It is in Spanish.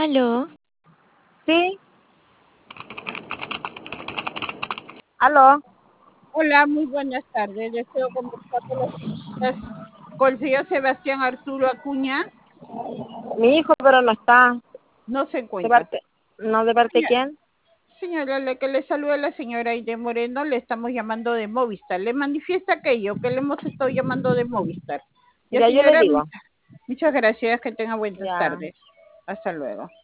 Aló, Sí, aló. Hola, muy buenas tardes. Deseo conversar con el señor Sebastián Arturo Acuña. Mi hijo, pero no está. No se ¿De encuentra. parte? ¿No de parte de Señora, quién? señora, la que le saluda la señora Aide Moreno, le estamos llamando de Movistar. Le manifiesta aquello que le hemos estado llamando de Movistar. Ya, Ya yo le señora, digo. muchas gracias. Que tenga buenas Ya. tardes. Hasta luego.